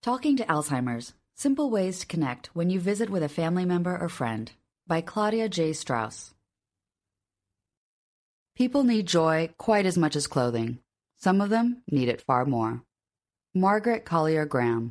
Talking to Alzheimer's: Simple Ways to Connect When You Visit with a Family Member or Friend by Claudia J. Strauss. People need joy quite as much as clothing. Some of them need it far more. Margaret Collier Graham.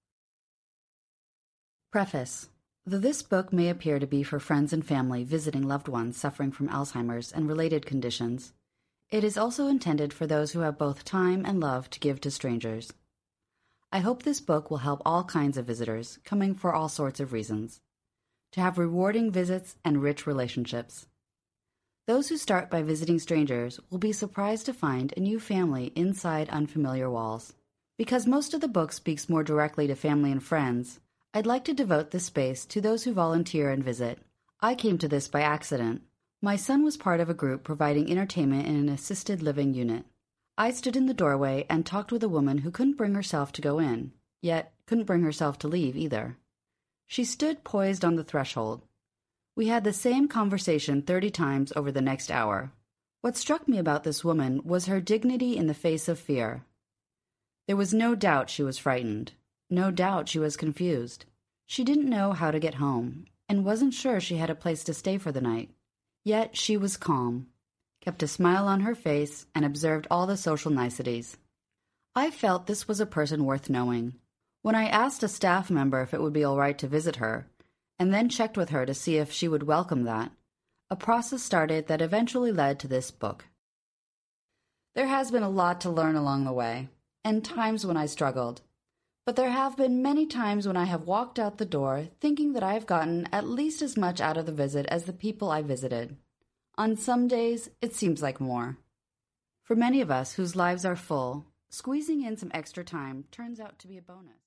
Preface. Though this book may appear to be for friends and family visiting loved ones suffering from Alzheimer's and related conditions, it is also intended for those who have both time and love to give to strangers. I hope this book will help all kinds of visitors, coming for all sorts of reasons, to have rewarding visits and rich relationships. Those who start by visiting strangers will be surprised to find a new family inside unfamiliar walls. Because most of the book speaks more directly to family and friends, I'd like to devote this space to those who volunteer and visit. I came to this by accident. My son was part of a group providing entertainment in an assisted living unit. I stood in the doorway and talked with a woman who couldn't bring herself to go in, yet couldn't bring herself to leave either. She stood poised on the threshold. We had the same conversation 30 times over the next hour. What struck me about this woman was her dignity in the face of fear. There was no doubt she was frightened. No doubt she was confused. She didn't know how to get home, and wasn't sure she had a place to stay for the night. Yet she was calm, kept a smile on her face, and observed all the social niceties. I felt this was a person worth knowing. When I asked a staff member if it would be all right to visit her, and then checked with her to see if she would welcome that, a process started that eventually led to this book. There has been a lot to learn along the way, and times when I struggled. But there have been many times when I have walked out the door thinking that I have gotten at least as much out of the visit as the people I visited. On some days, it seems like more. For many of us whose lives are full, squeezing in some extra time turns out to be a bonus.